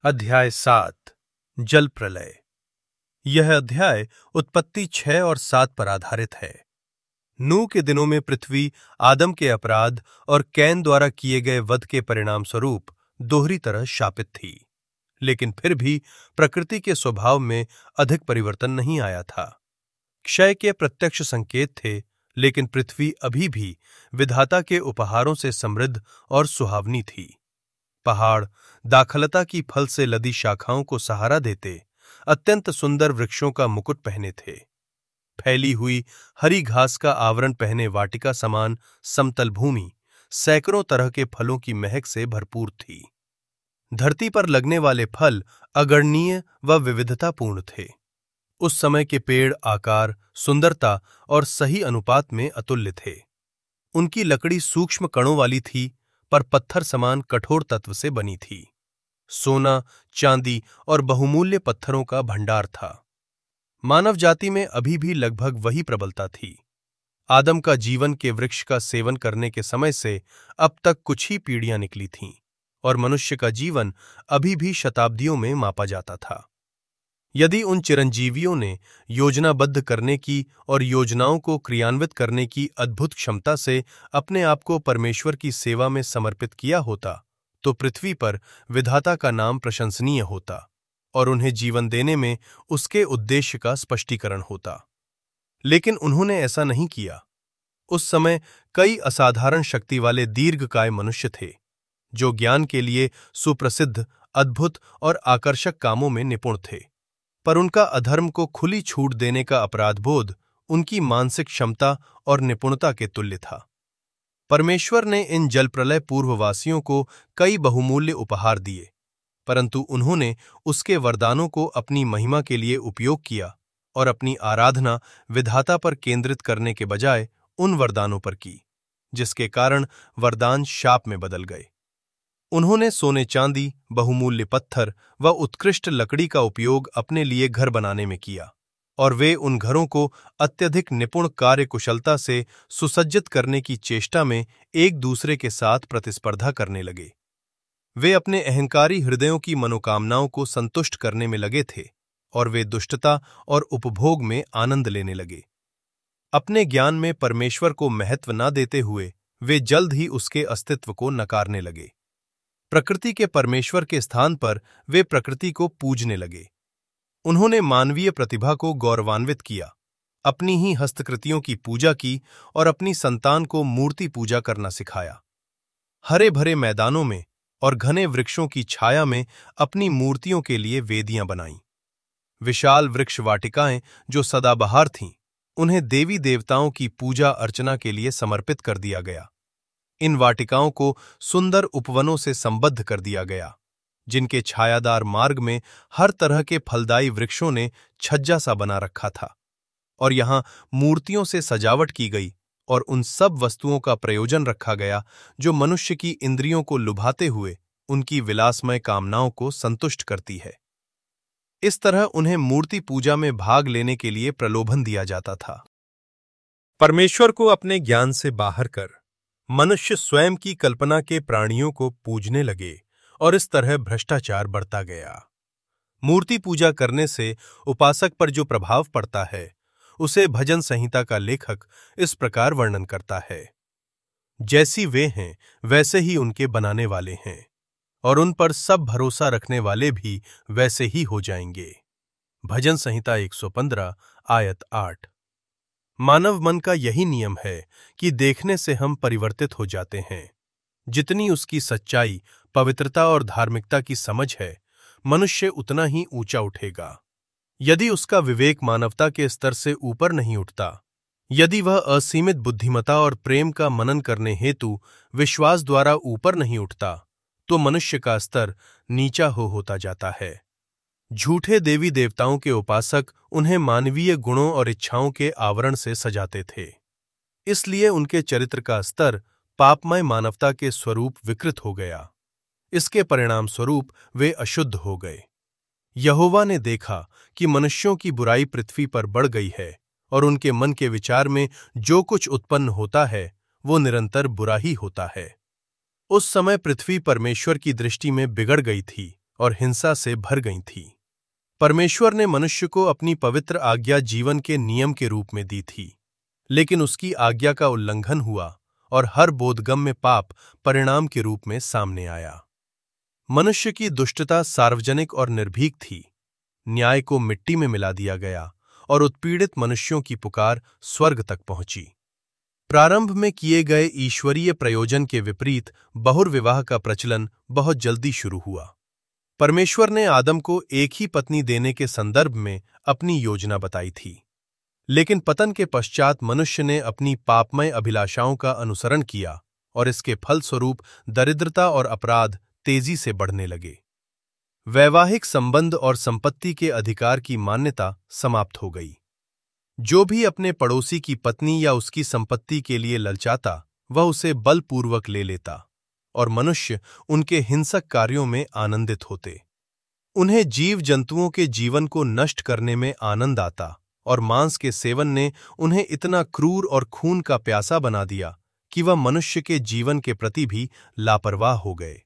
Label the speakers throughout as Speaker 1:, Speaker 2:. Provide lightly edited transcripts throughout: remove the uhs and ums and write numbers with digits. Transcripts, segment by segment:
Speaker 1: अध्याय 7 जल प्रलय। यह अध्याय उत्पत्ति 6 और 7 पर आधारित है। नूह के दिनों में पृथ्वी आदम के अपराध और कैन द्वारा किए गए वध के परिणाम स्वरूप दोहरी तरह शापित थी, लेकिन फिर भी प्रकृति के स्वभाव में अधिक परिवर्तन नहीं आया था। क्षय के प्रत्यक्ष संकेत थे, लेकिन पृथ्वी अभी भी विधाता के उपहारों से समृद्ध और सुहावनी थी। पहाड़ दाखलता की फल से लदी शाखाओं को सहारा देते अत्यंत सुंदर वृक्षों का मुकुट पहने थे। फैली हुई हरी घास का आवरण पहने वाटिका समान समतल भूमि सैकड़ों तरह के फलों की महक से भरपूर थी। धरती पर लगने वाले फल अगणनीय व विविधतापूर्ण थे। उस समय के पेड़ आकार, सुंदरता और सही अनुपात में अतुल्य थे। उनकी लकड़ी सूक्ष्म कणों वाली थी, पर पत्थर समान कठोर तत्व से बनी थी। सोना, चांदी और बहुमूल्य पत्थरों का भंडार था। मानव जाति में अभी भी लगभग वही प्रबलता थी। आदम का जीवन के वृक्ष का सेवन करने के समय से अब तक कुछ ही पीढ़ियां निकली थीं, और मनुष्य का जीवन अभी भी शताब्दियों में मापा जाता था। यदि उन चिरंजीवियों ने योजनाबद्ध करने की और योजनाओं को क्रियान्वित करने की अद्भुत क्षमता से अपने आप को परमेश्वर की सेवा में समर्पित किया होता, तो पृथ्वी पर विधाता का नाम प्रशंसनीय होता और उन्हें जीवन देने में उसके उद्देश्य का स्पष्टीकरण होता। लेकिन उन्होंने ऐसा नहीं किया। उस समय कई असाधारण शक्ति वाले दीर्घकाय मनुष्य थे, जो ज्ञान के लिए सुप्रसिद्ध, अद्भुत और आकर्षक कामों में निपुण थे, पर उनका अधर्म को खुली छूट देने का अपराधबोध उनकी मानसिक क्षमता और निपुणता के तुल्य था। परमेश्वर ने इन जलप्रलय पूर्ववासियों को कई बहुमूल्य उपहार दिए, परंतु उन्होंने उसके वरदानों को अपनी महिमा के लिए उपयोग किया और अपनी आराधना विधाता पर केंद्रित करने के बजाय उन वरदानों पर की, जिसके कारण वरदान शाप में बदल गए। उन्होंने सोने चांदी, बहुमूल्य पत्थर व उत्कृष्ट लकड़ी का उपयोग अपने लिए घर बनाने में किया, और वे उन घरों को अत्यधिक निपुण कार्य कुशलता से सुसज्जित करने की चेष्टा में एक दूसरे के साथ प्रतिस्पर्धा करने लगे। वे अपने अहंकारी हृदयों की मनोकामनाओं को संतुष्ट करने में लगे थे, और वे दुष्टता और उपभोग में आनंद लेने लगे। अपने ज्ञान में परमेश्वर को महत्व न देते हुए वे जल्द ही उसके अस्तित्व को नकारने लगे। प्रकृति के परमेश्वर के स्थान पर वे प्रकृति को पूजने लगे। उन्होंने मानवीय प्रतिभा को गौरवान्वित किया, अपनी ही हस्तकृतियों की पूजा की और अपनी संतान को मूर्ति पूजा करना सिखाया। हरे भरे मैदानों में और घने वृक्षों की छाया में अपनी मूर्तियों के लिए वेदियां बनाईं। विशाल वृक्ष वाटिकाएं जो सदाबहार थीं, उन्हें देवी देवताओं की पूजा अर्चना के लिए समर्पित कर दिया गया। इन वाटिकाओं को सुंदर उपवनों से संबद्ध कर दिया गया, जिनके छायादार मार्ग में हर तरह के फलदायी वृक्षों ने छज्जा सा बना रखा था, और यहाँ मूर्तियों से सजावट की गई और उन सब वस्तुओं का प्रयोजन रखा गया जो मनुष्य की इंद्रियों को लुभाते हुए उनकी विलासमय कामनाओं को संतुष्ट करती है। इस तरह उन्हें मूर्ति पूजा में भाग लेने के लिए प्रलोभन दिया जाता था। परमेश्वर को अपने ज्ञान से बाहर कर मनुष्य स्वयं की कल्पना के प्राणियों को पूजने लगे, और इस तरह भ्रष्टाचार बढ़ता गया। मूर्ति पूजा करने से उपासक पर जो प्रभाव पड़ता है, उसे भजन संहिता का लेखक इस प्रकार वर्णन करता है। जैसी वे हैं वैसे ही उनके बनाने वाले हैं, और उन पर सब भरोसा रखने वाले भी वैसे ही हो जाएंगे। भजन संहिता 115 आयत 8। मानव मन का यही नियम है कि देखने से हम परिवर्तित हो जाते हैं। जितनी उसकी सच्चाई, पवित्रता और धार्मिकता की समझ है, मनुष्य उतना ही ऊंचा उठेगा। यदि उसका विवेक मानवता के स्तर से ऊपर नहीं उठता, यदि वह असीमित बुद्धिमता और प्रेम का मनन करने हेतु विश्वास द्वारा ऊपर नहीं उठता, तो मनुष्य का स्तर नीचा होता जाता है। झूठे देवी देवताओं के उपासक उन्हें मानवीय गुणों और इच्छाओं के आवरण से सजाते थे, इसलिए उनके चरित्र का स्तर पापमय मानवता के स्वरूप विकृत हो गया। इसके परिणाम स्वरूप वे अशुद्ध हो गए। यहोवा ने देखा कि मनुष्यों की बुराई पृथ्वी पर बढ़ गई है, और उनके मन के विचार में जो कुछ उत्पन्न होता है वो निरंतर बुरा ही होता है। उस समय पृथ्वी परमेश्वर की दृष्टि में बिगड़ गई थी और हिंसा से भर गई थी। परमेश्वर ने मनुष्य को अपनी पवित्र आज्ञा जीवन के नियम के रूप में दी थी, लेकिन उसकी आज्ञा का उल्लंघन हुआ और हर बोधगम्य पाप परिणाम के रूप में सामने आया। मनुष्य की दुष्टता सार्वजनिक और निर्भीक थी। न्याय को मिट्टी में मिला दिया गया और उत्पीड़ित मनुष्यों की पुकार स्वर्ग तक पहुंची। प्रारंभ में किए गए ईश्वरीय प्रयोजन के विपरीत बहुर्विवाह का प्रचलन बहुत जल्दी शुरू हुआ। परमेश्वर ने आदम को एक ही पत्नी देने के संदर्भ में अपनी योजना बताई थी, लेकिन पतन के पश्चात मनुष्य ने अपनी पापमय अभिलाषाओं का अनुसरण किया और इसके फलस्वरूप दरिद्रता और अपराध तेजी से बढ़ने लगे। वैवाहिक संबंध और संपत्ति के अधिकार की मान्यता समाप्त हो गई। जो भी अपने पड़ोसी की पत्नी या उसकी संपत्ति के लिए ललचाता, वह उसे बलपूर्वक ले लेता और मनुष्य उनके हिंसक कार्यों में आनंदित होते। उन्हें जीव जंतुओं के जीवन को नष्ट करने में आनंद आता और मांस के सेवन ने उन्हें इतना क्रूर और खून का प्यासा बना दिया कि वह मनुष्य के जीवन के प्रति भी लापरवाह हो गए।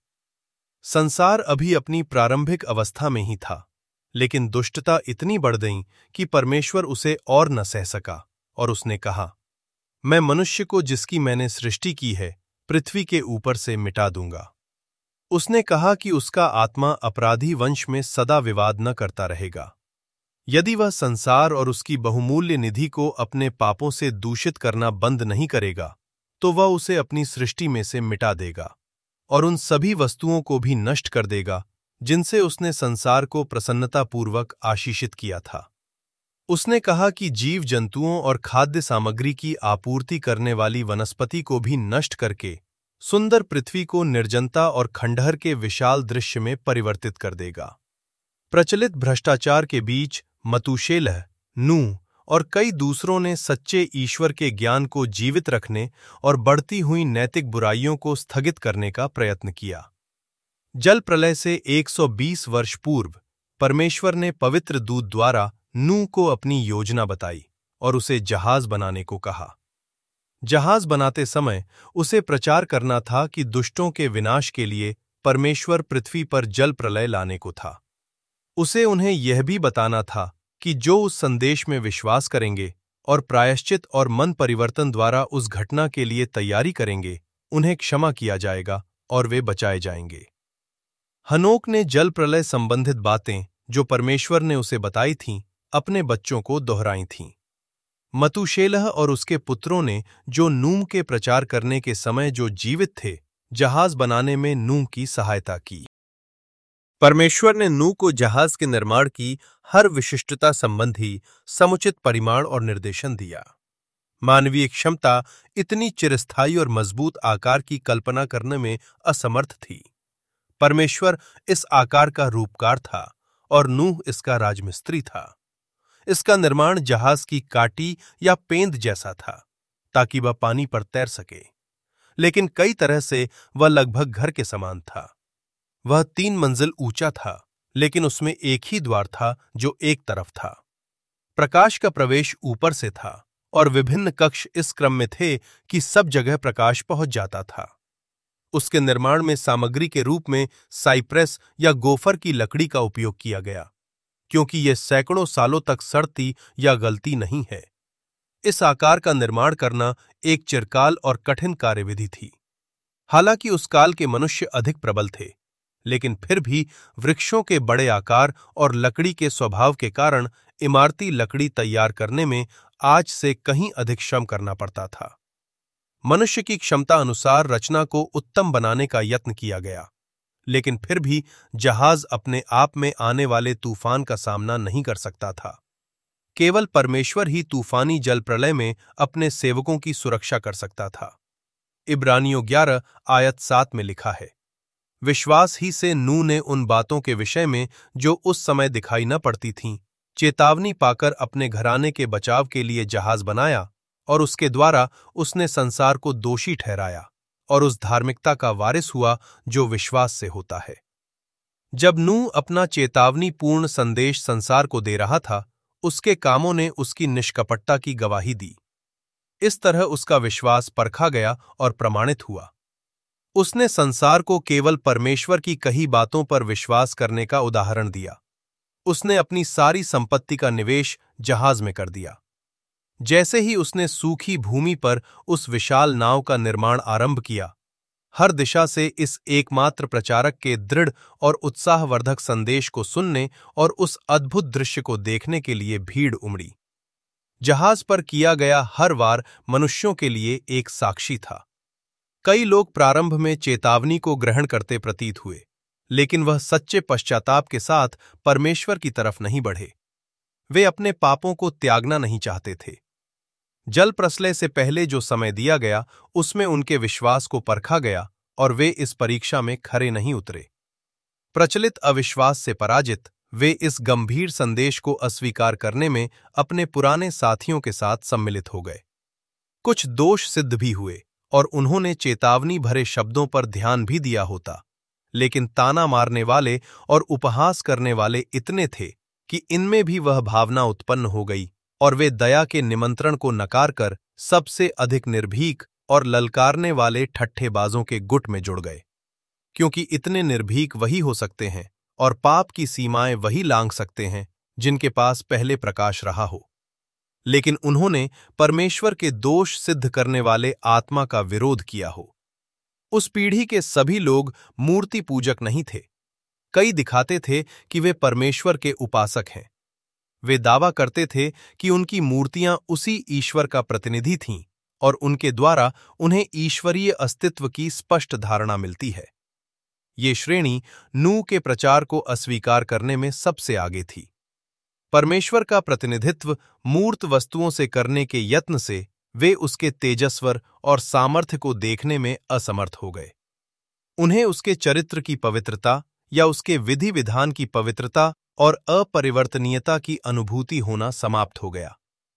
Speaker 1: संसार अभी अपनी प्रारंभिक अवस्था में ही था, लेकिन दुष्टता इतनी बढ़ गई कि परमेश्वर उसे और न सह सका और उसने कहा, मैं मनुष्य को जिसकी मैंने सृष्टि की है पृथ्वी के ऊपर से मिटा दूंगा। उसने कहा कि उसका आत्मा अपराधी वंश में सदा विवाद न करता रहेगा। यदि वह संसार और उसकी बहुमूल्य निधि को अपने पापों से दूषित करना बंद नहीं करेगा, तो वह उसे अपनी सृष्टि में से मिटा देगा और उन सभी वस्तुओं को भी नष्ट कर देगा जिनसे उसने संसार को प्रसन्नतापूर्वक आशीषित किया था। उसने कहा कि जीव जंतुओं और खाद्य सामग्री की आपूर्ति करने वाली वनस्पति को भी नष्ट करके सुंदर पृथ्वी को निर्जनता और खंडहर के विशाल दृश्य में परिवर्तित कर देगा। प्रचलित भ्रष्टाचार के बीच मतूशेलह, नूह और कई दूसरों ने सच्चे ईश्वर के ज्ञान को जीवित रखने और बढ़ती हुई नैतिक बुराइयों को स्थगित करने का प्रयत्न किया। जल प्रलय से 120 वर्ष पूर्व परमेश्वर ने पवित्र दूत द्वारा नूह को अपनी योजना बताई और उसे जहाज बनाने को कहा। जहाज बनाते समय उसे प्रचार करना था कि दुष्टों के विनाश के लिए परमेश्वर पृथ्वी पर जल प्रलय लाने को था। उसे उन्हें यह भी बताना था कि जो उस संदेश में विश्वास करेंगे और प्रायश्चित और मन परिवर्तन द्वारा उस घटना के लिए तैयारी करेंगे, उन्हें क्षमा किया जाएगा और वे बचाए जाएंगे। हनोक ने जल प्रलय संबंधित बातें जो परमेश्वर ने उसे बताई थीं, अपने बच्चों को दोहराई थीं। मतूशेलह और उसके पुत्रों ने जो नूह के प्रचार करने के समय जो जीवित थे, जहाज बनाने में नूह की सहायता की। परमेश्वर ने नूह को जहाज के निर्माण की हर विशिष्टता संबंधी समुचित परिमाण और निर्देशन दिया। मानवीय क्षमता इतनी चिरस्थायी और मजबूत आकार की कल्पना करने में असमर्थ थी। परमेश्वर इस आकार का रूपकार था और नूह इसका राजमिस्त्री था। इसका निर्माण जहाज की काटी या पेंद जैसा था ताकि वह पानी पर तैर सके, लेकिन कई तरह से वह लगभग घर के समान था। वह 3 मंजिल ऊंचा था, लेकिन उसमें एक ही द्वार था जो एक तरफ था। प्रकाश का प्रवेश ऊपर से था और विभिन्न कक्ष इस क्रम में थे कि सब जगह प्रकाश पहुंच जाता था। उसके निर्माण में सामग्री के रूप में साइप्रेस या गोफर की लकड़ी का उपयोग किया गया, क्योंकि यह सैकड़ों सालों तक सड़ती या गलती नहीं है। इस आकार का निर्माण करना एक चिरकाल और कठिन कार्यविधि थी। हालांकि उस काल के मनुष्य अधिक प्रबल थे, लेकिन फिर भी वृक्षों के बड़े आकार और लकड़ी के स्वभाव के कारण इमारती लकड़ी तैयार करने में आज से कहीं अधिक श्रम करना पड़ता था। मनुष्य की क्षमता अनुसार रचना को उत्तम बनाने का यत्न किया गया, लेकिन फिर भी जहाज अपने आप में आने वाले तूफान का सामना नहीं कर सकता था। केवल परमेश्वर ही तूफानी जल प्रलय में अपने सेवकों की सुरक्षा कर सकता था। इब्रानियों 11 आयत 7 में लिखा है, विश्वास ही से नूह ने उन बातों के विषय में जो उस समय दिखाई न पड़ती थीं, चेतावनी पाकर अपने घराने के बचाव के लिए जहाज बनाया और उसके द्वारा उसने संसार को दोषी ठहराया और उस धार्मिकता का वारिस हुआ जो विश्वास से होता है। जब नूह अपना चेतावनीपूर्ण संदेश संसार को दे रहा था, उसके कामों ने उसकी निष्कपटता की गवाही दी। इस तरह उसका विश्वास परखा गया और प्रमाणित हुआ। उसने संसार को केवल परमेश्वर की कही बातों पर विश्वास करने का उदाहरण दिया। उसने अपनी सारी संपत्ति का निवेश जहाज में कर दिया। जैसे ही उसने सूखी भूमि पर उस विशाल नाव का निर्माण आरंभ किया, हर दिशा से इस एकमात्र प्रचारक के दृढ़ और उत्साहवर्धक संदेश को सुनने और उस अद्भुत दृश्य को देखने के लिए भीड़ उमड़ी। जहाज पर किया गया हर वार मनुष्यों के लिए एक साक्षी था। कई लोग प्रारंभ में चेतावनी को ग्रहण करते प्रतीत हुए, लेकिन वह सच्चे पश्चाताप के साथ परमेश्वर की तरफ नहीं बढ़े। वे अपने पापों को त्यागना नहीं चाहते थे। जल प्रलय से पहले जो समय दिया गया, उसमें उनके विश्वास को परखा गया और वे इस परीक्षा में खरे नहीं उतरे। प्रचलित अविश्वास से पराजित, वे इस गंभीर संदेश को अस्वीकार करने में अपने पुराने साथियों के साथ सम्मिलित हो गए। कुछ दोष सिद्ध भी हुए और उन्होंने चेतावनी भरे शब्दों पर ध्यान भी दिया होता, लेकिन ताना मारने वाले और उपहास करने वाले इतने थे कि इनमें भी वह भावना उत्पन्न हो गई और वे दया के निमंत्रण को नकार कर सबसे अधिक निर्भीक और ललकारने वाले ठट्ठेबाजों के गुट में जुड़ गए। क्योंकि इतने निर्भीक वही हो सकते हैं और पाप की सीमाएं वही लांघ सकते हैं जिनके पास पहले प्रकाश रहा हो। लेकिन उन्होंने परमेश्वर के दोष सिद्ध करने वाले आत्मा का विरोध किया हो। उस पीढ़ी के सभी लोग मूर्ति पूजक नहीं थे। कई दिखाते थे कि वे परमेश्वर के उपासक हैं। वे दावा करते थे कि उनकी मूर्तियां उसी ईश्वर का प्रतिनिधि थीं और उनके द्वारा उन्हें ईश्वरीय अस्तित्व की स्पष्ट धारणा मिलती है। ये श्रेणी नूह के प्रचार को अस्वीकार करने में सबसे आगे थी। परमेश्वर का प्रतिनिधित्व मूर्त वस्तुओं से करने के यत्न से वे उसके तेजस्वर और सामर्थ्य को देखने में असमर्थ हो गए। उन्हें उसके चरित्र की पवित्रता या उसके विधि विधान की पवित्रता और अपरिवर्तनीयता की अनुभूति होना समाप्त हो गया।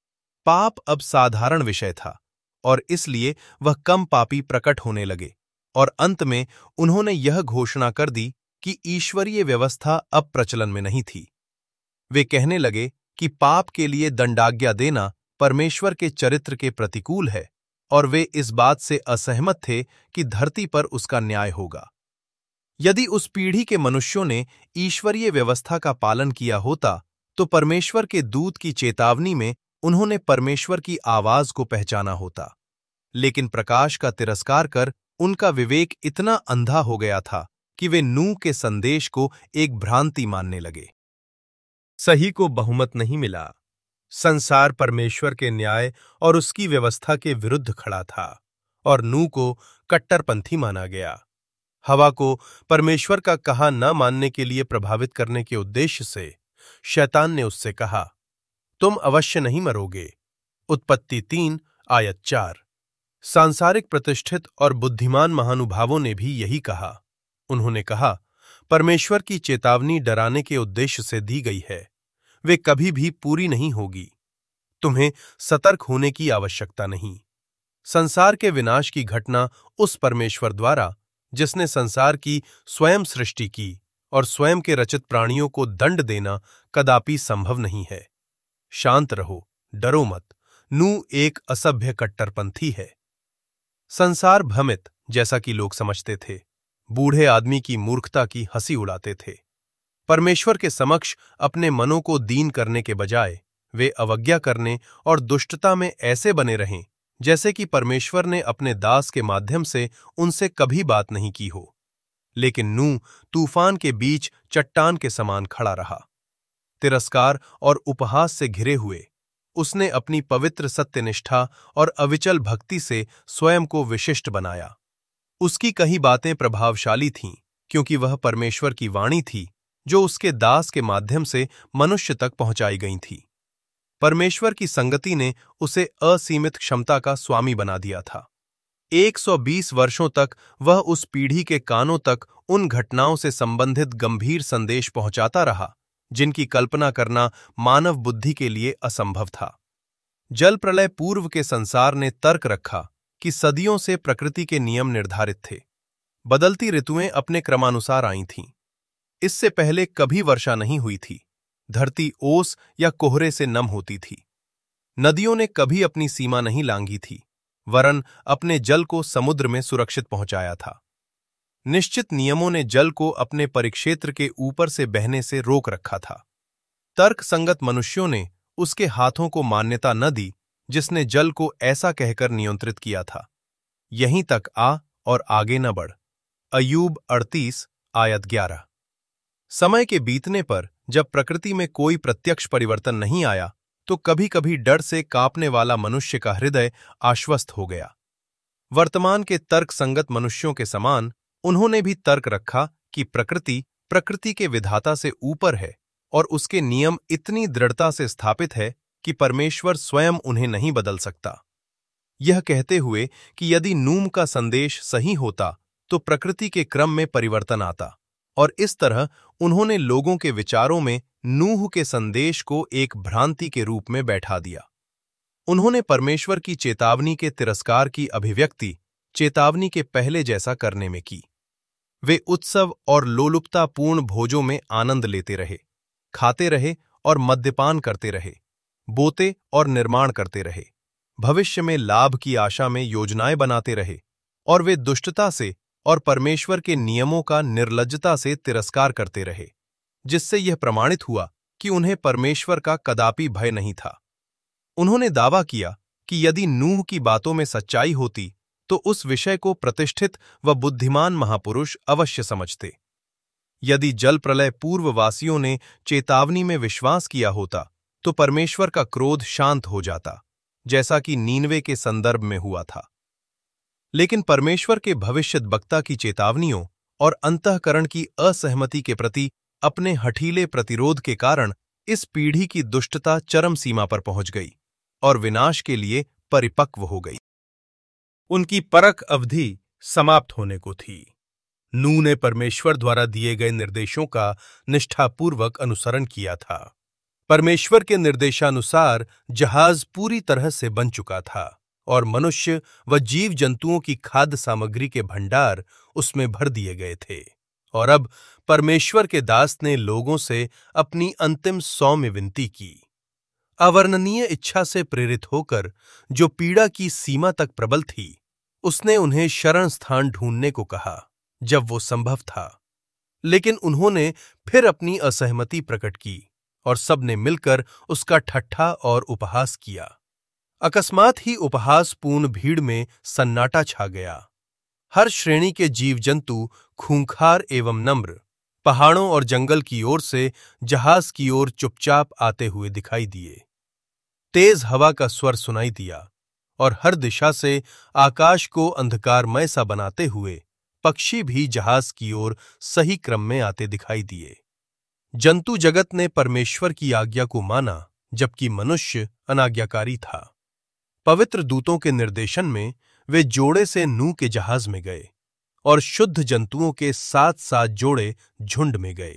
Speaker 1: पाप अब साधारण विषय था और इसलिए वह कम पापी प्रकट होने लगे और अंत में उन्होंने यह घोषणा कर दी कि ईश्वरीय व्यवस्था अब प्रचलन में नहीं थी। वे कहने लगे कि पाप के लिए दंडाज्ञा देना परमेश्वर के चरित्र के प्रतिकूल है और वे इस बात से असहमत थे कि धरती पर उसका न्याय होगा। यदि उस पीढ़ी के मनुष्यों ने ईश्वरीय व्यवस्था का पालन किया होता तो परमेश्वर के दूत की चेतावनी में उन्होंने परमेश्वर की आवाज को पहचाना होता। लेकिन प्रकाश का तिरस्कार कर उनका विवेक इतना अंधा हो गया था कि वे नूह के संदेश को एक भ्रांति मानने लगे। सही को बहुमत नहीं मिला। संसार परमेश्वर के न्याय और उसकी व्यवस्था के विरुद्ध खड़ा था और नूह को कट्टरपंथी माना गया। हवा को परमेश्वर का कहा न मानने के लिए प्रभावित करने के उद्देश्य से शैतान ने उससे कहा, तुम अवश्य नहीं मरोगे। उत्पत्ति 3 आयत 4। सांसारिक प्रतिष्ठित और बुद्धिमान महानुभावों ने भी यही कहा। उन्होंने कहा, परमेश्वर की चेतावनी डराने के उद्देश्य से दी गई है, वे कभी भी पूरी नहीं होगी। तुम्हें सतर्क होने की आवश्यकता नहीं। संसार के विनाश की घटना उस परमेश्वर द्वारा, जिसने संसार की स्वयं सृष्टि की और स्वयं के रचित प्राणियों को दंड देना कदापि संभव नहीं है। शांत रहो, डरो मत। नूह एक असभ्य कट्टरपंथी है। संसार भ्रमित, जैसा कि लोग समझते थे, बूढ़े आदमी की मूर्खता की हंसी उड़ाते थे। परमेश्वर के समक्ष अपने मनों को दीन करने के बजाय वे अवज्ञा करने और दुष्टता में ऐसे बने रहें जैसे कि परमेश्वर ने अपने दास के माध्यम से उनसे कभी बात नहीं की हो। लेकिन नूह तूफान के बीच चट्टान के समान खड़ा रहा। तिरस्कार और उपहास से घिरे हुए उसने अपनी पवित्र सत्यनिष्ठा और अविचल भक्ति से स्वयं को विशिष्ट बनाया। उसकी कही बातें प्रभावशाली थीं क्योंकि वह परमेश्वर की वाणी थी जो उसके दास के माध्यम से मनुष्य तक पहुंचाई गई थी। परमेश्वर की संगति ने उसे असीमित क्षमता का स्वामी बना दिया था। 120 वर्षों तक वह उस पीढ़ी के कानों तक उन घटनाओं से संबंधित गंभीर संदेश पहुंचाता रहा जिनकी कल्पना करना मानव बुद्धि के लिए असंभव था। जल प्रलय पूर्व के संसार ने तर्क रखा कि सदियों से प्रकृति के नियम निर्धारित थे। बदलती ऋतुएं अपने क्रमानुसार आई थीं। इससे पहले कभी वर्षा नहीं हुई थी। धरती ओस या कोहरे से नम होती थी। नदियों ने कभी अपनी सीमा नहीं लांघी थी, वरन अपने जल को समुद्र में सुरक्षित पहुंचाया था। निश्चित नियमों ने जल को अपने परिक्षेत्र के ऊपर से बहने से रोक रखा था। तर्कसंगत मनुष्यों ने उसके हाथों को मान्यता न दी, जिसने जल को ऐसा कहकर नियंत्रित किया था, यहीं तक आ और आगे न बढ़। अय्यूब 38 आयत 11। समय के बीतने पर जब प्रकृति में कोई प्रत्यक्ष परिवर्तन नहीं आया, तो कभी कभी डर से कांपने वाला मनुष्य का हृदय आश्वस्त हो गया। वर्तमान के तर्कसंगत मनुष्यों के समान उन्होंने भी तर्क रखा कि प्रकृति के विधाता से ऊपर है और उसके नियम इतनी दृढ़ता से स्थापित है कि परमेश्वर स्वयं उन्हें नहीं बदल सकता। यह कहते हुए कि यदि नूह का संदेश सही होता तो प्रकृति के क्रम में परिवर्तन आता, और इस तरह उन्होंने लोगों के विचारों में नूह के संदेश को एक भ्रांति के रूप में बैठा दिया। उन्होंने परमेश्वर की चेतावनी के तिरस्कार की अभिव्यक्ति चेतावनी के पहले जैसा करने में की। वे उत्सव और लोलुपतापूर्ण भोजों में आनंद लेते रहे, खाते रहे और मद्यपान करते रहे, बोते और निर्माण करते रहे, भविष्य में लाभ की आशा में योजनाएं बनाते रहे, और वे दुष्टता से और परमेश्वर के नियमों का निर्लज्जता से तिरस्कार करते रहे, जिससे यह प्रमाणित हुआ कि उन्हें परमेश्वर का कदापि भय नहीं था। उन्होंने दावा किया कि यदि नूह की बातों में सच्चाई होती तो उस विषय को प्रतिष्ठित व बुद्धिमान महापुरुष अवश्य समझते। यदि जल प्रलय पूर्ववासियों ने चेतावनी में विश्वास किया होता तो परमेश्वर का क्रोध शांत हो जाता, जैसा कि नीनवे के संदर्भ में हुआ था। लेकिन परमेश्वर के भविष्यद्वक्ता की चेतावनियों और अंतःकरण की असहमति के प्रति अपने हठीले प्रतिरोध के कारण इस पीढ़ी की दुष्टता चरम सीमा पर पहुंच गई और विनाश के लिए परिपक्व हो गई। उनकी परख अवधि समाप्त होने को थी। नूह ने परमेश्वर द्वारा दिए गए निर्देशों का निष्ठापूर्वक अनुसरण किया था। परमेश्वर के निर्देशानुसार जहाज पूरी तरह से बन चुका था और मनुष्य व जीव जंतुओं की खाद्य सामग्री के भंडार उसमें भर दिए गए थे। और अब परमेश्वर के दास ने लोगों से अपनी अंतिम सौम्य विनती की। अवर्णनीय इच्छा से प्रेरित होकर जो पीड़ा की सीमा तक प्रबल थी, उसने उन्हें शरण स्थान ढूंढने को कहा जब वो संभव था। लेकिन उन्होंने फिर अपनी असहमति प्रकट की और सबने मिलकर उसका ठट्ठा और उपहास किया। अकस्मात ही उपहासपूर्ण भीड़ में सन्नाटा छा गया। हर श्रेणी के जीव जंतु खूंखार एवं नम्र पहाड़ों और जंगल की ओर से जहाज की ओर चुपचाप आते हुए दिखाई दिए। तेज हवा का स्वर सुनाई दिया और हर दिशा से आकाश को अंधकारमय सा बनाते हुए पक्षी भी जहाज की ओर सही क्रम में आते दिखाई दिए। जंतु जगत ने परमेश्वर की आज्ञा को माना, जबकि मनुष्य अनाज्ञाकारी था। पवित्र दूतों के निर्देशन में वे जोड़े से नूह के जहाज में गए और शुद्ध जंतुओं के 7-7 जोड़े झुंड में गए।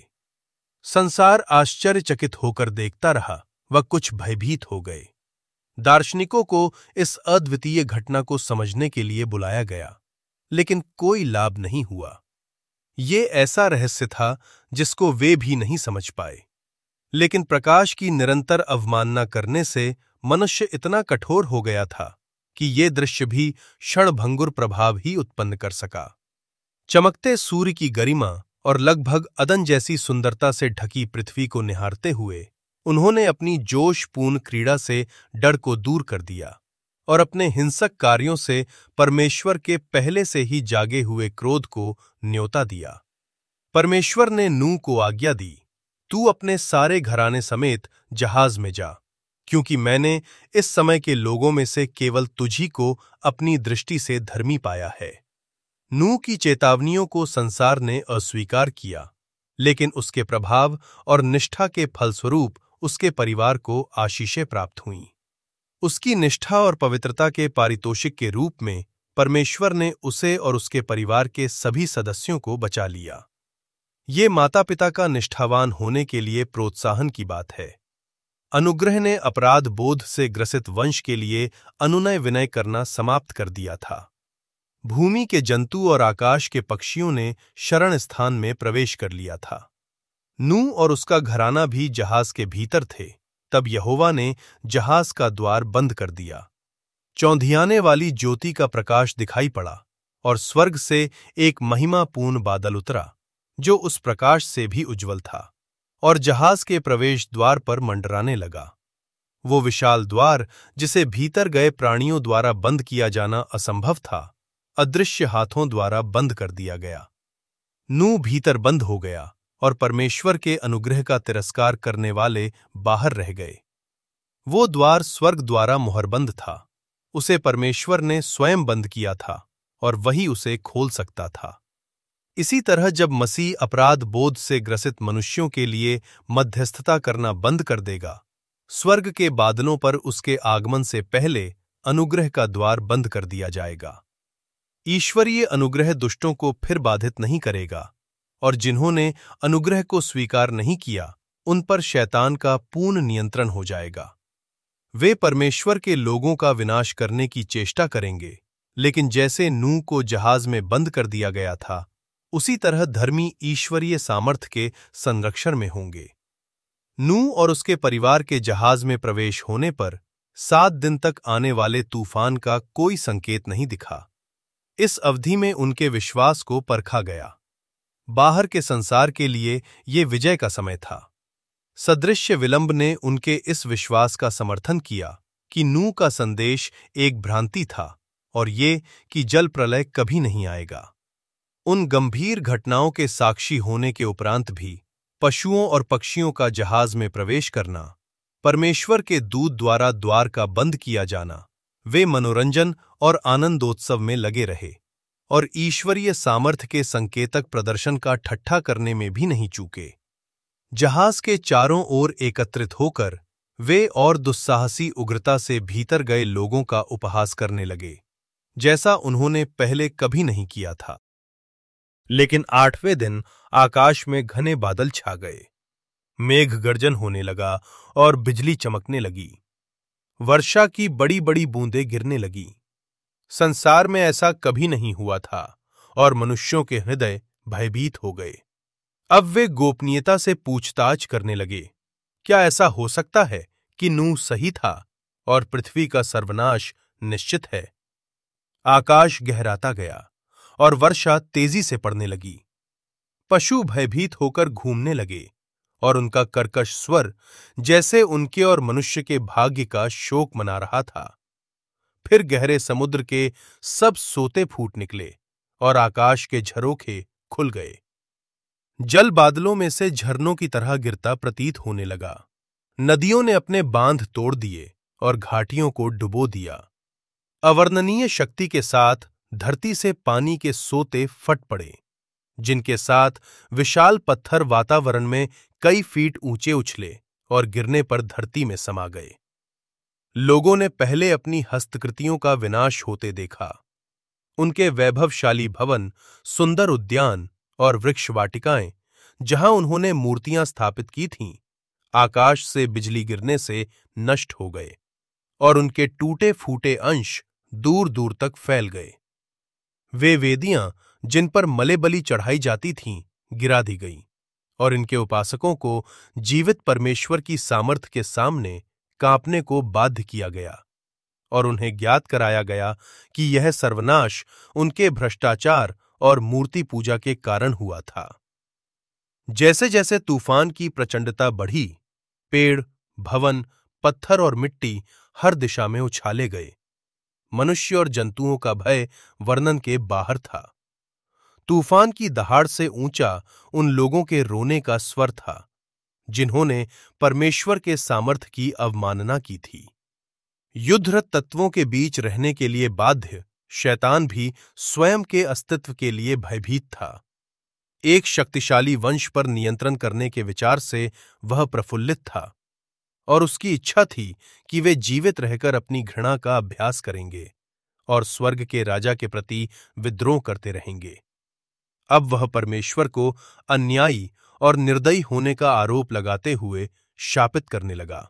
Speaker 1: संसार आश्चर्यचकित होकर देखता रहा व कुछ भयभीत हो गए। दार्शनिकों को इस अद्वितीय घटना को समझने के लिए बुलाया गया, लेकिन कोई लाभ नहीं हुआ। ये ऐसा रहस्य था जिसको वे भी नहीं समझ पाए। लेकिन प्रकाश की निरंतर अवमानना करने से मनुष्य इतना कठोर हो गया था कि ये दृश्य भी क्षणभंगुर प्रभाव ही उत्पन्न कर सका। चमकते सूर्य की गरिमा और लगभग अदन जैसी सुंदरता से ढकी पृथ्वी को निहारते हुए उन्होंने अपनी जोशपूर्ण क्रीड़ा से डर को दूर कर दिया और अपने हिंसक कार्यों से परमेश्वर के पहले से ही जागे हुए क्रोध को न्योता दिया। परमेश्वर ने नूह को आज्ञा दी, तू अपने सारे घराने समेत जहाज में जा, क्योंकि मैंने इस समय के लोगों में से केवल तुझी को अपनी दृष्टि से धर्मी पाया है। नूह की चेतावनियों को संसार ने अस्वीकार किया, लेकिन उसके प्रभाव और निष्ठा के फलस्वरूप उसके परिवार को आशीषें प्राप्त हुईं। उसकी निष्ठा और पवित्रता के पारितोषिक के रूप में परमेश्वर ने उसे और उसके परिवार के सभी सदस्यों को बचा लिया। ये माता पिता का निष्ठावान होने के लिए प्रोत्साहन की बात है। अनुग्रह ने अपराध बोध से ग्रसित वंश के लिए अनुनय विनय करना समाप्त कर दिया था। भूमि के जंतु और आकाश के पक्षियों ने शरण स्थान में प्रवेश कर लिया था। नूह और उसका घराना भी जहाज के भीतर थे। तब यहोवा ने जहाज का द्वार बंद कर दिया। चौंधियाने वाली ज्योति का प्रकाश दिखाई पड़ा और स्वर्ग से एक महिमापूर्ण बादल उतरा, जो उस प्रकाश से भी उज्जवल था, और जहाज के प्रवेश द्वार पर मंडराने लगा। वो विशाल द्वार, जिसे भीतर गए प्राणियों द्वारा बंद किया जाना असंभव था, अदृश्य हाथों द्वारा बंद कर दिया गया। नूह भीतर बंद हो गया और परमेश्वर के अनुग्रह का तिरस्कार करने वाले बाहर रह गए। वो द्वार स्वर्ग द्वारा मुहरबंद था, उसे परमेश्वर ने स्वयं बंद किया था और वही उसे खोल सकता था। इसी तरह जब मसीह अपराध बोध से ग्रसित मनुष्यों के लिए मध्यस्थता करना बंद कर देगा, स्वर्ग के बादलों पर उसके आगमन से पहले अनुग्रह का द्वार बंद कर दिया जाएगा। ईश्वरीय अनुग्रह दुष्टों को फिर बाधित नहीं करेगा, और जिन्होंने अनुग्रह को स्वीकार नहीं किया, उन पर शैतान का पूर्ण नियंत्रण हो जाएगा। वे परमेश्वर के लोगों का विनाश करने की चेष्टा करेंगे, लेकिन जैसे नूह को जहाज में बंद कर दिया गया था, उसी तरह धर्मी ईश्वरीय सामर्थ्य के संरक्षण में होंगे। नूह और उसके परिवार के जहाज में प्रवेश होने पर 7 दिन तक आने वाले तूफान का कोई संकेत नहीं दिखा। इस अवधि में उनके विश्वास को परखा गया। बाहर के संसार के लिए ये विजय का समय था। सदृश्य विलंब ने उनके इस विश्वास का समर्थन किया कि नूह का संदेश एक भ्रांति था और ये कि जल प्रलय कभी नहीं आएगा। उन गंभीर घटनाओं के साक्षी होने के उपरांत भी पशुओं और पक्षियों का जहाज में प्रवेश करना, परमेश्वर के दूत द्वारा द्वार का बंद किया जाना, वे मनोरंजन और आनंदोत्सव में लगे रहे और ईश्वरीय सामर्थ्य के संकेतक प्रदर्शन का ठट्ठा करने में भी नहीं चूके। जहाज के चारों ओर एकत्रित होकर वे और दुस्साहसी उग्रता से भीतर गए लोगों का उपहास करने लगे, जैसा उन्होंने पहले कभी नहीं किया था। लेकिन 8वें दिन आकाश में घने बादल छा गए, मेघ गर्जन होने लगा और बिजली चमकने लगी। वर्षा की बड़ी बड़ी बूंदें गिरने लगी। संसार में ऐसा कभी नहीं हुआ था और मनुष्यों के हृदय भयभीत हो गए। अब वे गोपनीयता से पूछताछ करने लगे, क्या ऐसा हो सकता है कि नूह सही था और पृथ्वी का सर्वनाश निश्चित है? आकाश गहराता गया और वर्षा तेजी से पड़ने लगी। पशु भयभीत होकर घूमने लगे और उनका कर्कश स्वर जैसे उनके और मनुष्य के भाग्य का शोक मना रहा था। फिर गहरे समुद्र के सब सोते फूट निकले और आकाश के झरोखे खुल गए। जल बादलों में से झरनों की तरह गिरता प्रतीत होने लगा। नदियों ने अपने बांध तोड़ दिए और घाटियों को डुबो दिया। अवर्णनीय शक्ति के साथ धरती से पानी के सोते फट पड़े, जिनके साथ विशाल पत्थर वातावरण में कई फीट ऊंचे उछले और गिरने पर धरती में समा गए। लोगों ने पहले अपनी हस्तकृतियों का विनाश होते देखा। उनके वैभवशाली भवन, सुंदर उद्यान और वृक्ष वाटिकाएं, जहां उन्होंने मूर्तियां स्थापित की थीं, आकाश से बिजली गिरने से नष्ट हो गए और उनके टूटे फूटे अंश दूर दूर तक फैल गए। वे वेदियां जिन पर मले बलि चढ़ाई जाती थीं, गिरा दी गईं और इनके उपासकों को जीवित परमेश्वर की सामर्थ्य के सामने कांपने को बाध्य किया गया और उन्हें ज्ञात कराया गया कि यह सर्वनाश उनके भ्रष्टाचार और मूर्ति पूजा के कारण हुआ था। जैसे जैसे तूफान की प्रचंडता बढ़ी, पेड़, भवन, पत्थर और मिट्टी हर दिशा में उछाले गए। मनुष्य और जंतुओं का भय वर्णन के बाहर था। तूफान की दहाड़ से ऊंचा उन लोगों के रोने का स्वर था, जिन्होंने परमेश्वर के सामर्थ्य की अवमानना की थी। युद्धरत तत्वों के बीच रहने के लिए बाध्य शैतान भी स्वयं के अस्तित्व के लिए भयभीत था। एक शक्तिशाली वंश पर नियंत्रण करने के विचार से वह प्रफुल्लित था और उसकी इच्छा थी कि वे जीवित रहकर अपनी घृणा का अभ्यास करेंगे और स्वर्ग के राजा के प्रति विद्रोह करते रहेंगे। अब वह परमेश्वर को अन्यायी और निर्दयी होने का आरोप लगाते हुए शापित करने लगा।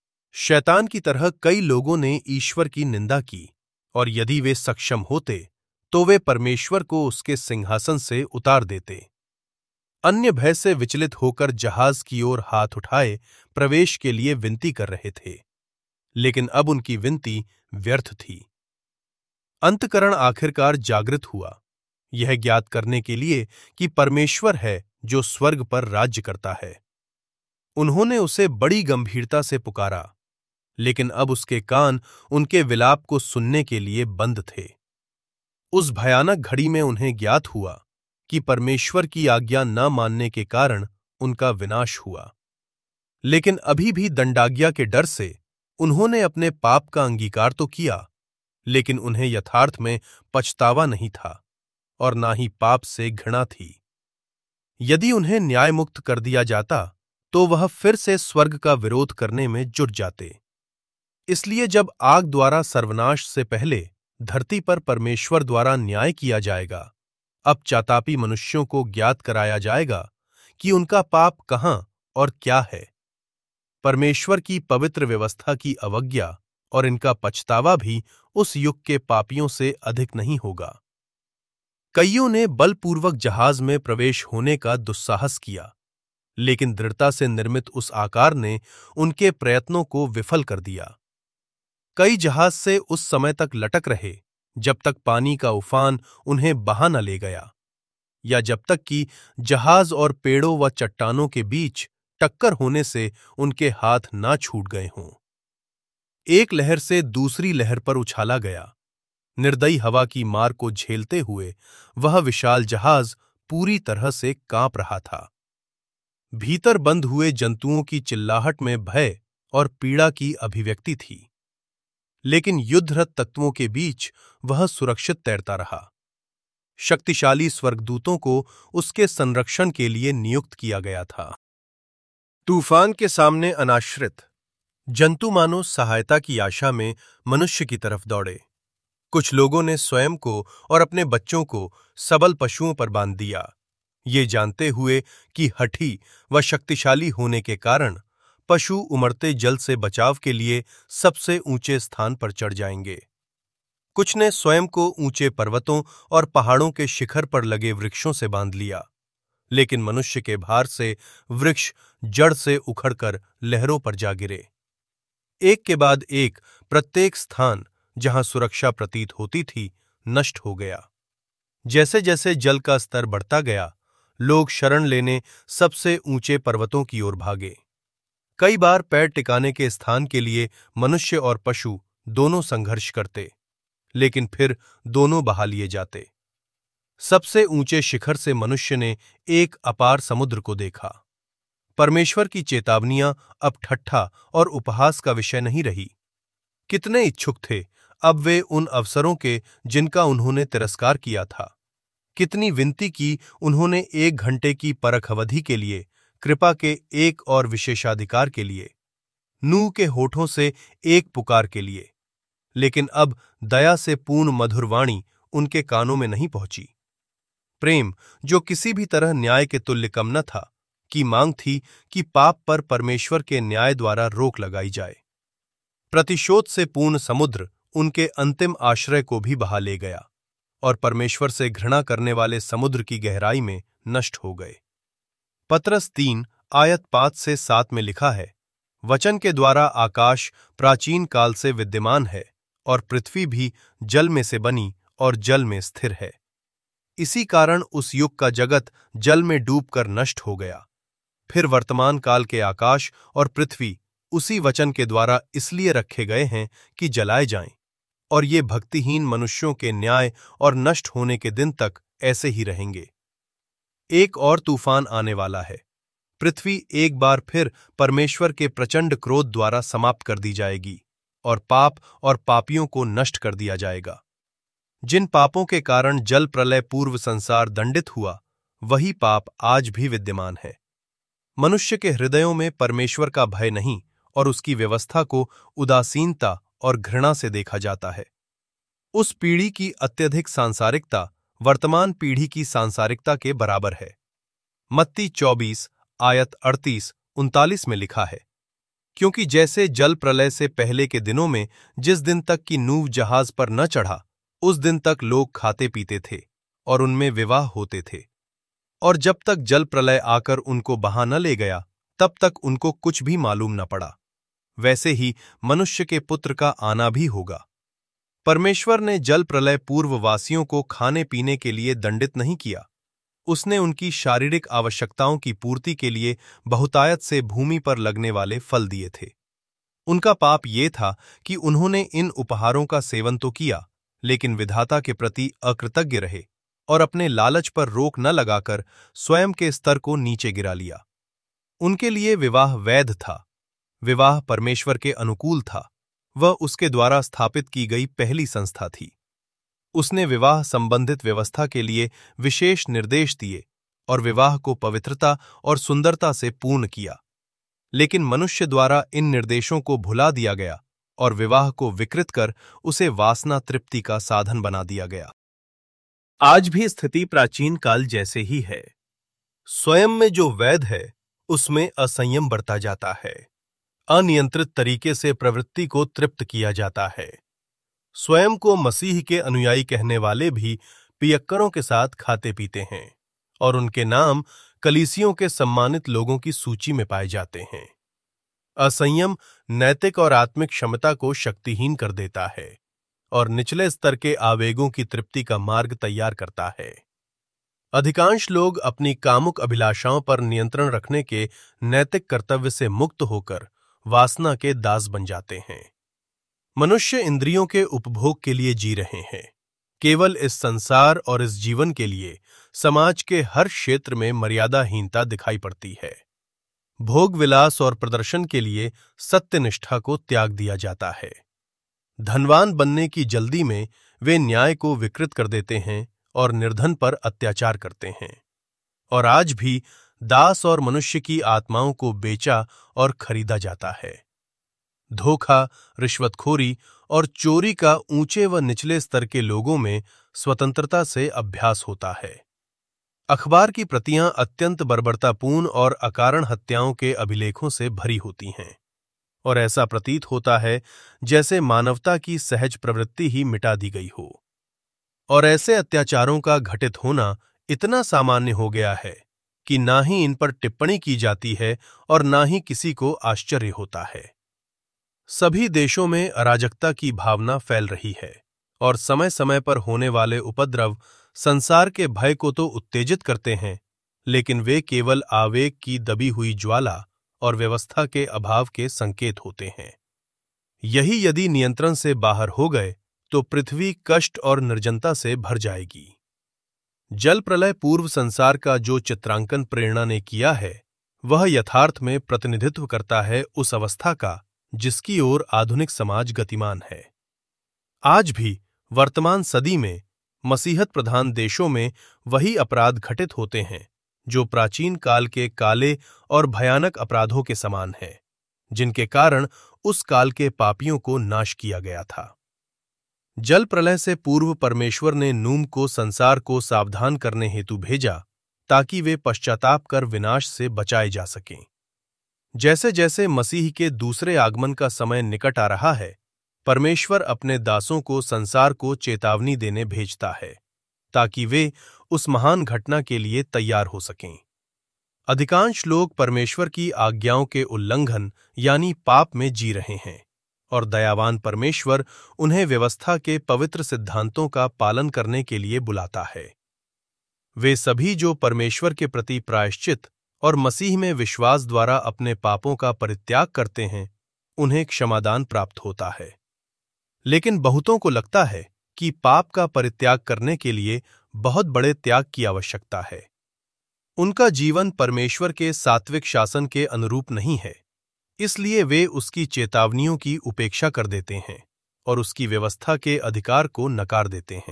Speaker 1: शैतान की तरह कई लोगों ने ईश्वर की निंदा की और यदि वे सक्षम होते तो वे परमेश्वर को उसके सिंहासन से उतार देते। अन्य भय से विचलित होकर जहाज की ओर हाथ उठाए प्रवेश के लिए विनती कर रहे थे, लेकिन अब उनकी विनती व्यर्थ थी। अंतःकरण आखिरकार जागृत हुआ, यह ज्ञात करने के लिए कि परमेश्वर है जो स्वर्ग पर राज्य करता है। उन्होंने उसे बड़ी गंभीरता से पुकारा, लेकिन अब उसके कान उनके विलाप को सुनने के लिए बंद थे। उस भयानक घड़ी में उन्हें ज्ञात हुआ कि परमेश्वर की आज्ञा न मानने के कारण उनका विनाश हुआ। लेकिन अभी भी दंडाज्ञा के डर से उन्होंने अपने पाप का अंगीकार तो किया, लेकिन उन्हें यथार्थ में पछतावा नहीं था और ना ही पाप से घृणा थी। यदि उन्हें न्याय मुक्त कर दिया जाता तो वह फिर से स्वर्ग का विरोध करने में जुट जाते। इसलिए जब आग द्वारा सर्वनाश से पहले धरती पर परमेश्वर द्वारा न्याय किया जाएगा, अब चातापी मनुष्यों को ज्ञात कराया जाएगा कि उनका पाप कहां और क्या है। परमेश्वर की पवित्र व्यवस्था की अवज्ञा और इनका पछतावा भी उस युग के पापियों से अधिक नहीं होगा। कईयों ने बलपूर्वक जहाज में प्रवेश होने का दुस्साहस किया, लेकिन दृढ़ता से निर्मित उस आकार ने उनके प्रयत्नों को विफल कर दिया। कई जहाज से उस समय तक लटक रहे जब तक पानी का उफान उन्हें बहा न ले गया, या जब तक कि जहाज और पेड़ों व चट्टानों के बीच टक्कर होने से उनके हाथ ना छूट गए हों। एक लहर से दूसरी लहर पर उछाला गया। निर्दयी हवा की मार को झेलते हुए वह विशाल जहाज पूरी तरह से कांप रहा था। भीतर बंद हुए जंतुओं की चिल्लाहट में भय और पीड़ा की अभिव्यक्ति थी, लेकिन युद्धरत तत्वों के बीच वह सुरक्षित तैरता रहा। शक्तिशाली स्वर्गदूतों को उसके संरक्षण के लिए नियुक्त किया गया था। तूफान के सामने अनाश्रित जंतु मानो सहायता की आशा में मनुष्य की तरफ दौड़े। कुछ लोगों ने स्वयं को और अपने बच्चों को सबल पशुओं पर बांध दिया, ये जानते हुए कि हठी व शक्तिशाली होने के कारण पशु उमड़ते जल से बचाव के लिए सबसे ऊंचे स्थान पर चढ़ जाएंगे। कुछ ने स्वयं को ऊंचे पर्वतों और पहाड़ों के शिखर पर लगे वृक्षों से बांध लिया, लेकिन मनुष्य के भार से वृक्ष जड़ से उखड़कर लहरों पर जा गिरे। एक के बाद एक प्रत्येक स्थान जहां सुरक्षा प्रतीत होती थी नष्ट हो गया। जैसे जैसे जल का स्तर बढ़ता गया, लोग शरण लेने सबसे ऊंचे पर्वतों की ओर भागे। कई बार पैर टिकाने के स्थान के लिए मनुष्य और पशु दोनों संघर्ष करते, लेकिन फिर दोनों बहा लिए जाते। सबसे ऊंचे शिखर से मनुष्य ने एक अपार समुद्र को देखा। परमेश्वर की चेतावनियां अब ठट्ठा और उपहास का विषय नहीं रही। कितने इच्छुक थे अब वे उन अवसरों के जिनका उन्होंने तिरस्कार किया था। कितनी विनती की उन्होंने 1 घंटे की परख अवधि के लिए, कृपा के एक और विशेषाधिकार के लिए, नूह के होठों से एक पुकार के लिए, लेकिन अब दया से पूर्ण मधुर वाणी उनके कानों में नहीं पहुंची। प्रेम जो किसी भी तरह न्याय के तुल्य कम न था, की मांग थी कि पाप पर परमेश्वर के न्याय द्वारा रोक लगाई जाए। प्रतिशोध से पूर्ण समुद्र उनके अंतिम आश्रय को भी बहा ले गया और परमेश्वर से घृणा करने वाले समुद्र की गहराई में नष्ट हो गए। पत्रस 3 आयत 5 से 7 में लिखा है, वचन के द्वारा आकाश प्राचीन काल से विद्यमान है और पृथ्वी भी जल में से बनी और जल में स्थिर है। इसी कारण उस युग का जगत जल में डूबकर नष्ट हो गया। फिर वर्तमान काल के आकाश और पृथ्वी उसी वचन के द्वारा इसलिए रखे गए हैं कि जलाए जाएं, और ये भक्तिहीन मनुष्यों के न्याय और नष्ट होने के दिन तक ऐसे ही रहेंगे। एक और तूफान आने वाला है। पृथ्वी एक बार फिर परमेश्वर के प्रचंड क्रोध द्वारा समाप्त कर दी जाएगी और पाप और पापियों को नष्ट कर दिया जाएगा। जिन पापों के कारण जल प्रलय पूर्व संसार दंडित हुआ, वही पाप आज भी विद्यमान है। मनुष्य के हृदयों में परमेश्वर का भय नहीं और उसकी व्यवस्था को उदासीनता और घृणा से देखा जाता है। उस पीढ़ी की अत्यधिक सांसारिकता वर्तमान पीढ़ी की सांसारिकता के बराबर है। मत्ती 24 आयत 38-39 में लिखा है, क्योंकि जैसे जल प्रलय से पहले के दिनों में जिस दिन तक कि नूह जहाज पर न चढ़ा, उस दिन तक लोग खाते पीते थे और उनमें विवाह होते थे, और जब तक जल प्रलय आकर उनको बहा न ले गया, तब तक उनको कुछ भी मालूम न पड़ा, वैसे ही मनुष्य के पुत्र का आना भी होगा। परमेश्वर ने जल प्रलय पूर्व वासियों को खाने पीने के लिए दंडित नहीं किया। उसने उनकी शारीरिक आवश्यकताओं की पूर्ति के लिए बहुतायत से भूमि पर लगने वाले फल दिए थे। उनका पाप ये था कि उन्होंने इन उपहारों का सेवन तो किया, लेकिन विधाता के प्रति अकृतज्ञ रहे और अपने लालच पर रोक न लगाकर स्वयं के स्तर को नीचे गिरा लिया। उनके लिए विवाह वैध था। विवाह परमेश्वर के अनुकूल था। वह उसके द्वारा स्थापित की गई पहली संस्था थी। उसने विवाह संबंधित व्यवस्था के लिए विशेष निर्देश दिए और विवाह को पवित्रता और सुंदरता से पूर्ण किया। लेकिन मनुष्य द्वारा इन निर्देशों को भुला दिया गया और विवाह को विकृत कर उसे वासना तृप्ति का साधन बना दिया गया। आज भी स्थिति प्राचीन काल जैसे ही है। स्वयं में जो वैध है उसमें असंयम बरता जाता है। अनियंत्रित तरीके से प्रवृत्ति को तृप्त किया जाता है। स्वयं को मसीह के अनुयायी कहने वाले भी पियक्करों के साथ खाते पीते हैं और उनके नाम कलीसियों के सम्मानित लोगों की सूची में पाए जाते हैं। असंयम नैतिक और आत्मिक क्षमता को शक्तिहीन कर देता है और निचले स्तर के आवेगों की तृप्ति का मार्ग तैयार करता है। अधिकांश लोग अपनी कामुक अभिलाषाओं पर नियंत्रण रखने के नैतिक कर्तव्य से मुक्त होकर वासना के दास बन जाते हैं। मनुष्य इंद्रियों के उपभोग के लिए जी रहे हैं। केवल इस संसार और इस जीवन के लिए समाज के हर क्षेत्र में मर्यादाहीनता दिखाई पड़ती है। भोग विलास और प्रदर्शन के लिए सत्यनिष्ठा को त्याग दिया जाता है। धनवान बनने की जल्दी में वे न्याय को विकृत कर देते हैं और निर्धन पर अत्याचार करते हैं। और आज भी दास और मनुष्य की आत्माओं को बेचा और खरीदा जाता है। धोखा, रिश्वतखोरी और चोरी का ऊंचे व निचले स्तर के लोगों में स्वतंत्रता से अभ्यास होता है। अखबार की प्रतियां अत्यंत बर्बरतापूर्ण और अकारण हत्याओं के अभिलेखों से भरी होती हैं और ऐसा प्रतीत होता है जैसे मानवता की सहज प्रवृत्ति ही मिटा दी गई हो। और ऐसे अत्याचारों का घटित होना इतना सामान्य हो गया है कि ना ही इन पर टिप्पणी की जाती है और ना ही किसी को आश्चर्य होता है। सभी देशों में अराजकता की भावना फैल रही है और समय समय पर होने वाले उपद्रव संसार के भय को तो उत्तेजित करते हैं, लेकिन वे केवल आवेग की दबी हुई ज्वाला और व्यवस्था के अभाव के संकेत होते हैं। यही यदि नियंत्रण से बाहर हो गए तो पृथ्वी कष्ट और निर्जनता से भर जाएगी। जल प्रलय पूर्व संसार का जो चित्रांकन प्रेरणा ने किया है वह यथार्थ में प्रतिनिधित्व करता है उस अवस्था का जिसकी ओर आधुनिक समाज गतिमान है। आज भी वर्तमान सदी में मसीहत प्रधान देशों में वही अपराध घटित होते हैं जो प्राचीन काल के काले और भयानक अपराधों के समान हैं, जिनके कारण उस काल के पापियों को नाश किया गया था। जल प्रलय से पूर्व परमेश्वर ने नूह को संसार को सावधान करने हेतु भेजा ताकि वे पश्चाताप कर विनाश से बचाए जा सकें। जैसे जैसे मसीह के दूसरे आगमन का समय निकट आ रहा है, परमेश्वर अपने दासों को संसार को चेतावनी देने भेजता है ताकि वे उस महान घटना के लिए तैयार हो सकें। अधिकांश लोग परमेश्वर की आज्ञाओं के उल्लंघन यानी पाप में जी रहे हैं और दयावान परमेश्वर उन्हें व्यवस्था के पवित्र सिद्धांतों का पालन करने के लिए बुलाता है। वे सभी जो परमेश्वर के प्रति प्रायश्चित और मसीह में विश्वास द्वारा अपने पापों का परित्याग करते हैं, उन्हें क्षमादान प्राप्त होता है। लेकिन बहुतों को लगता है कि पाप का परित्याग करने के लिए बहुत बड़े त्याग की आवश्यकता है। उनका जीवन परमेश्वर के सात्विक शासन के अनुरूप नहीं है, इसलिए वे उसकी चेतावनियों की उपेक्षा कर देते हैं और उसकी व्यवस्था के अधिकार को नकार देते हैं।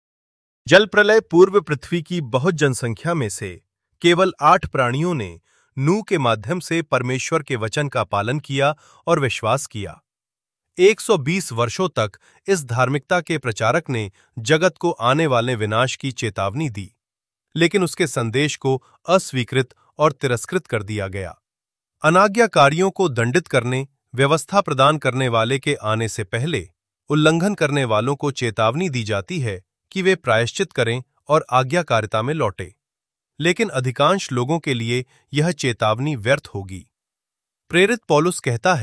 Speaker 1: जल प्रलय पूर्व पृथ्वी की बहुत जनसंख्या में से केवल 8 प्राणियों ने नूह के माध्यम से परमेश्वर के वचन का पालन किया और विश्वास किया। 120 वर्षों तक इस धार्मिकता के प्रचारक ने जगत को आने वाले विनाश की चेतावनी दी, लेकिन उसके संदेश को अस्वीकृत और तिरस्कृत कर दिया गया। अनाज्ञाकारियों को दंडित करने, व्यवस्था प्रदान करने वाले के आने से पहले उल्लंघन करने वालों को चेतावनी दी जाती है कि वे प्रायश्चित करें और आज्ञाकारिता में लौटें, लेकिन अधिकांश लोगों के लिए यह चेतावनी व्यर्थ होगी। प्रेरित पौलुस कहता है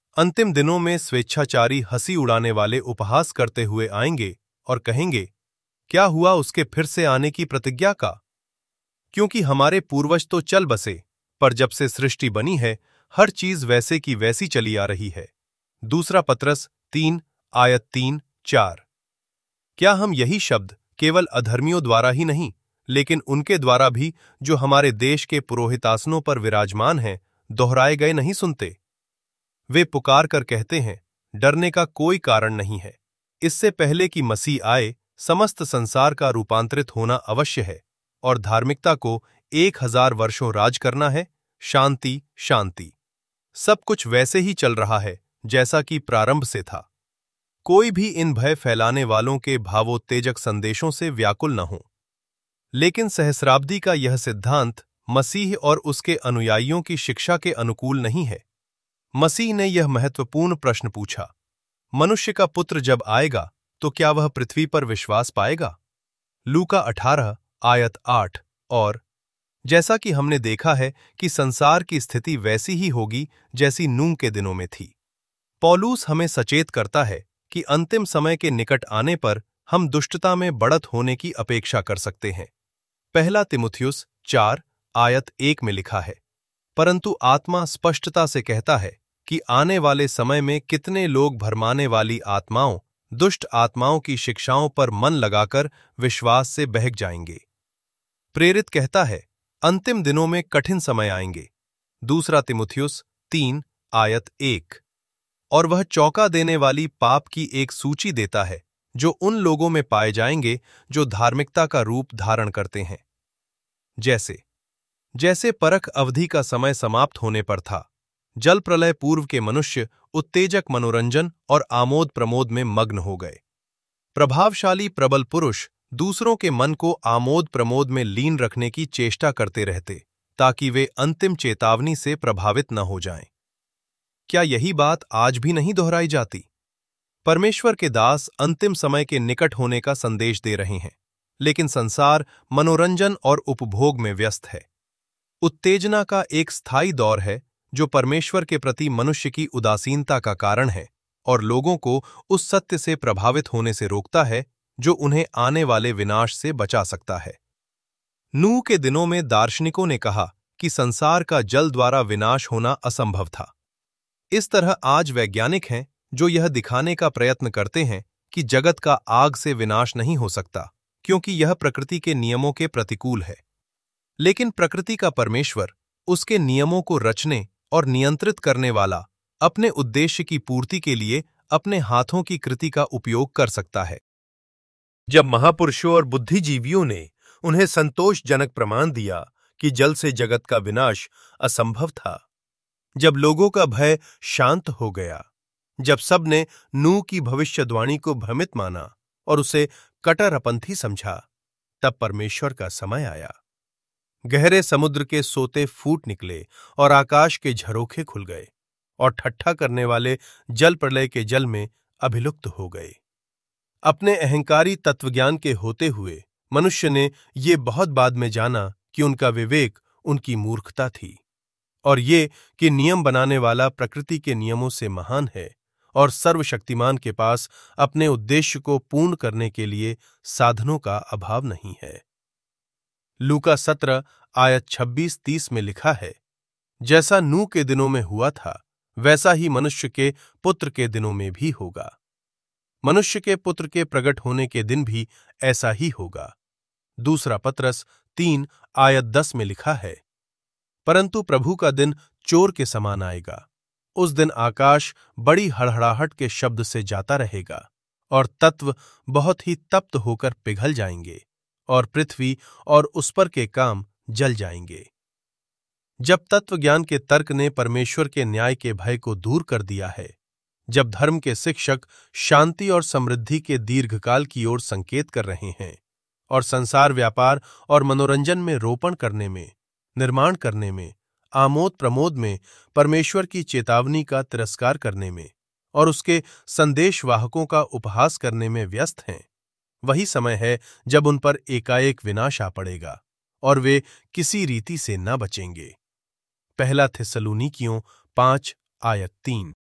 Speaker 1: अंतिम दिनों में स्वेच्छाचारी हंसी उड़ाने वाले उपहास करते हुए आएंगे और कहेंगे, क्या हुआ उसके फिर से आने की प्रतिज्ञा का? क्योंकि हमारे पूर्वज तो चल बसे, पर जब से सृष्टि बनी है हर चीज वैसे की वैसी चली आ रही है। दूसरा पत्रस 3 आयत 3-4। क्या हम यही शब्द केवल अधर्मियों द्वारा ही नहीं, लेकिन उनके द्वारा भी जो हमारे देश के पुरोहितासनों पर विराजमान हैं, दोहराए गए नहीं सुनते? वे पुकार कर कहते हैं, डरने का कोई कारण नहीं है। इससे पहले कि मसीह आए, समस्त संसार का रूपांतरित होना अवश्य है और धार्मिकता को 1000 वर्षों राज करना है। शांति शांति। सब कुछ वैसे ही चल रहा है जैसा कि प्रारंभ से था। कोई भी इन भय फैलाने वालों के भावोत्तेजक संदेशों से व्याकुल न हो। लेकिन सहस्राब्दी का यह सिद्धांत मसीह और उसके अनुयायियों की शिक्षा के अनुकूल नहीं है। मसीह ने यह महत्वपूर्ण प्रश्न पूछा, मनुष्य का पुत्र जब आएगा तो क्या वह पृथ्वी पर विश्वास पाएगा? लूका 18 आयत 8। और जैसा कि हमने देखा है कि संसार की स्थिति वैसी ही होगी जैसी नूह के दिनों में थी। पौलुस हमें सचेत करता है कि अंतिम समय के निकट आने पर हम दुष्टता में बढ़त होने की अपेक्षा कर सकते हैं। पहला तिमुथियुस 4 आयत 1 में लिखा है, परंतु आत्मा स्पष्टता से कहता है कि आने वाले समय में कितने लोग भरमाने वाली आत्माओं, दुष्ट आत्माओं की शिक्षाओं पर मन लगाकर विश्वास से बहक जाएंगे। प्रेरित कहता है, अंतिम दिनों में कठिन समय आएंगे। दूसरा तिमुथियुस 3 आयत 1। और वह चौंका देने वाली पाप की एक सूची देता है जो उन लोगों में पाए जाएंगे जो धार्मिकता का रूप धारण करते हैं। जैसे परख अवधि का समय समाप्त होने पर था, जल प्रलय पूर्व के मनुष्य उत्तेजक मनोरंजन और आमोद प्रमोद में मग्न हो गए। प्रभावशाली प्रबल पुरुष दूसरों के मन को आमोद प्रमोद में लीन रखने की चेष्टा करते रहते ताकि वे अंतिम चेतावनी से प्रभावित न हो जाएं। क्या यही बात आज भी नहीं दोहराई जाती? परमेश्वर के दास अंतिम समय के निकट होने का संदेश दे रहे हैं, लेकिन संसार मनोरंजन और उपभोग में व्यस्त है। उत्तेजना का एक स्थायी दौर है जो परमेश्वर के प्रति मनुष्य की उदासीनता का कारण है और लोगों को उस सत्य से प्रभावित होने से रोकता है जो उन्हें आने वाले विनाश से बचा सकता है। नूह के दिनों में दार्शनिकों ने कहा कि संसार का जल द्वारा विनाश होना असंभव था। इस तरह आज वैज्ञानिक हैं जो यह दिखाने का प्रयत्न करते हैं कि जगत का आग से विनाश नहीं हो सकता, क्योंकि यह प्रकृति के नियमों के प्रतिकूल है। लेकिन प्रकृति का परमेश्वर, उसके नियमों को रचने और नियंत्रित करने वाला, अपने उद्देश्य की पूर्ति के लिए अपने हाथों की कृति का उपयोग कर सकता है। जब महापुरुषों और बुद्धिजीवियों ने उन्हें संतोषजनक प्रमाण दिया कि जल से जगत का विनाश असंभव था, जब लोगों का भय शांत हो गया, जब सब ने नूह की भविष्यवाणी को भ्रमित माना और उसे कट्टरपंथी समझा, तब परमेश्वर का समय आया। गहरे समुद्र के सोते फूट निकले और आकाश के झरोखे खुल गए और ठट्ठा करने वाले जल प्रलय के जल में अभिलुप्त हो गए। अपने अहंकारी तत्वज्ञान के होते हुए मनुष्य ने ये बहुत बाद में जाना कि उनका विवेक उनकी मूर्खता थी, और ये कि नियम बनाने वाला प्रकृति के नियमों से महान है और सर्वशक्तिमान के पास अपने उद्देश्य को पूर्ण करने के लिए साधनों का अभाव नहीं है। लूका 17 आयत 26-30 में लिखा है, जैसा नूह के दिनों में हुआ था वैसा ही मनुष्य के पुत्र के दिनों में भी होगा। मनुष्य के पुत्र के प्रकट होने के दिन भी ऐसा ही होगा। दूसरा पत्रस 3 आयत 10 में लिखा है, परंतु प्रभु का दिन चोर के समान आएगा। उस दिन आकाश बड़ी हड़हड़ाहट के शब्द से जाता रहेगा और तत्व बहुत ही तप्त होकर पिघल जाएंगे और पृथ्वी और उस पर के काम जल जाएंगे। जब तत्वज्ञान के तर्क ने परमेश्वर के न्याय के भय को दूर कर दिया है, जब धर्म के शिक्षक शांति और समृद्धि के दीर्घकाल की ओर संकेत कर रहे हैं और संसार व्यापार और मनोरंजन में रोपण करने में, निर्माण करने में, आमोद प्रमोद में परमेश्वर की चेतावनी का तिरस्कार करने में और उसके संदेशवाहकों का उपहास करने में व्यस्त हैं, वही समय है जब उन पर एकाएक विनाश आ पड़ेगा और वे किसी रीति से न बचेंगे। पहला थिस्सलुनीकियों 5 आयत 3।